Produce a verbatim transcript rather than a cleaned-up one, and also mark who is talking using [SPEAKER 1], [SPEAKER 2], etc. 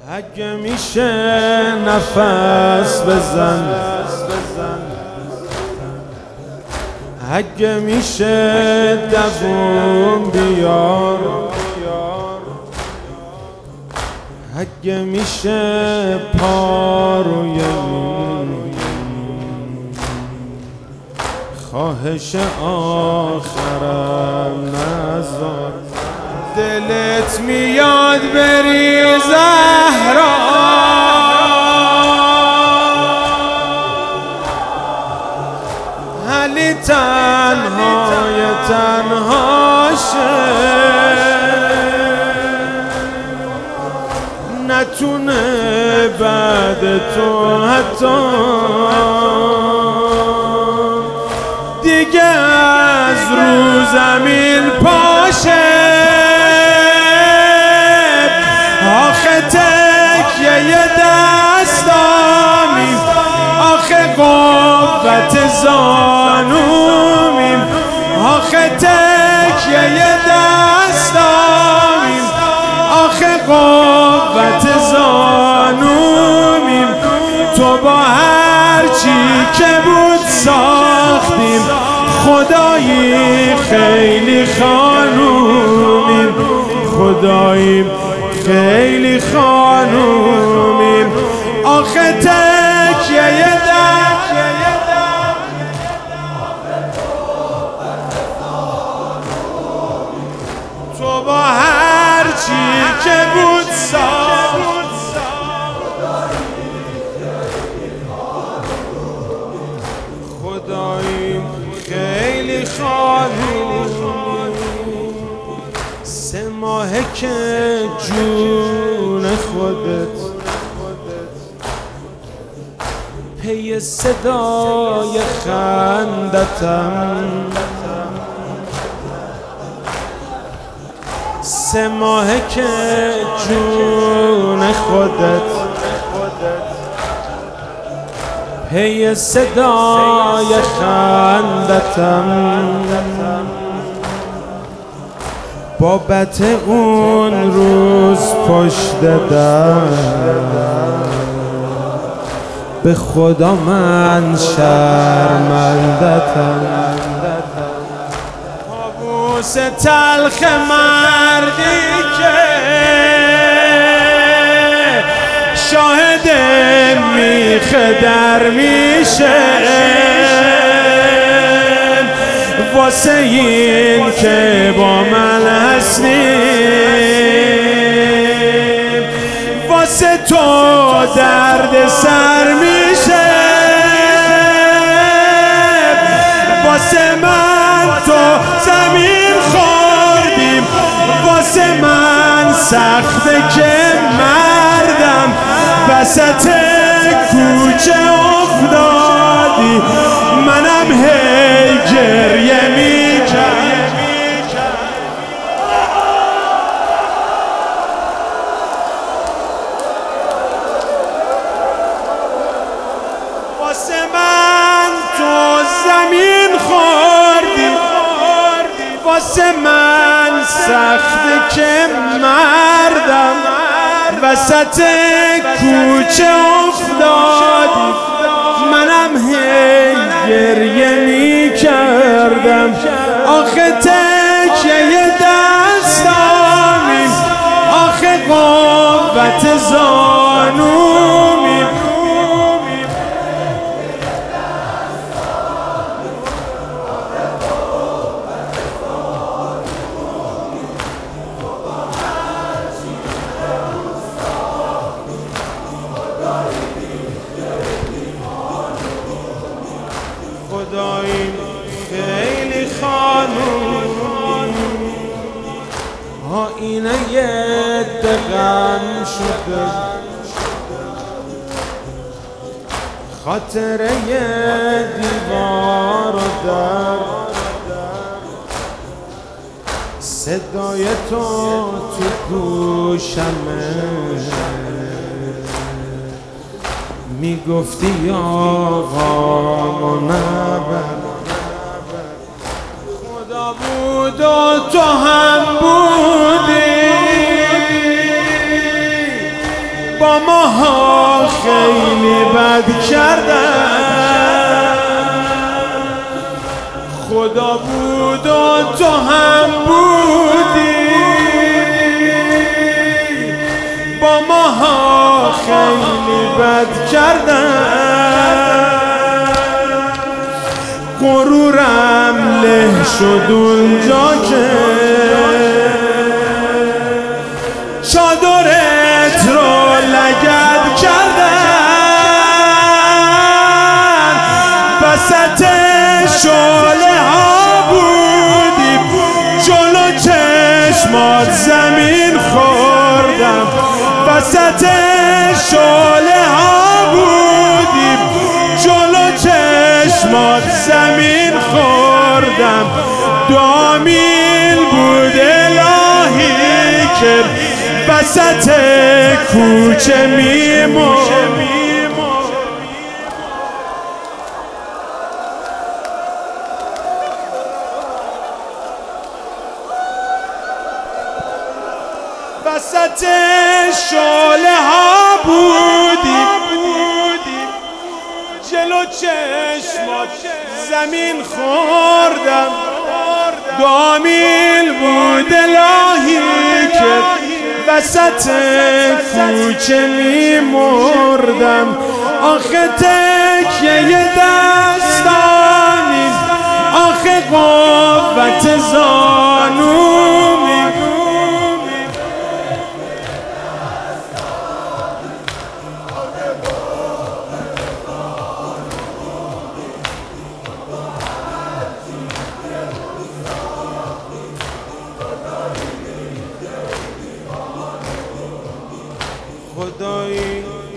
[SPEAKER 1] اگه میشه نفس بزن، اگه میشه دووم بیار، اگه میشه پا روی خواهش آخرم نذار. دلت میاد بری زهرا، علی تنهای تنهاشه، نتونه بعد تو حتی دیگه از رو زمین پاشه. آخه تکیه دستامیم، آخه قوت زانومیم، آخه تکیه دستامیم، آخه قوت زانومیم. تو با هر چی که بود ساختیم، خدایی خیلی خانومیم، خدایی خیلی خانومیم. آخه تکیه دم تو با هر چی که بود ساخت، خدایی خیلی خانومیم. سه ماهه که جون خودت پی صدای خندتم، سه ماهه که جون خودت پی صدای خندتم. بابت اون روز پشت در به خدا من شرمندتم. کابوس تلخ مردی که شاهد میخ در میشه، واسه این که با من هستیم، واسه تو درد سر میشه، واسه من تو زمین خوردیم، واسه من سخته که مردم وسط کوچه افتادی، منم هی گریه میکردم. واسه من تو زمین خوردی، واسه من سخته که مردم وسط کوچه افتادی، منم هی گریه میکردم. آخه تکیه دستامیم، آخه قوت زانومیم، خدایی خیلی خانومیم. آینه دقم شده، خاطره دیوار و در، صدای تو تو گوشمه، میگفتی آقا منبر. خدا بود و تو هم بودی، با ماها خیلی بد کردن، خدا بود و تو هم بودی، با ماها خیلی بد کردن، غرورم له شد اونجا که چادرت رو لگد کردن، وسط شعله ها بودیم جلو چشمات زمین خوردم، وسط شعله ها بودیم جلو چشمات زمین خوردم، دو میل بود الهی که وسط کوچه میمرد، وسط شعله ها بودیم جلو چشمات زمین خوردم، دو میل بود الهی که وسط کوچه میمردم، آخه تکیه دستانی آخه قوت زانومی، خدایی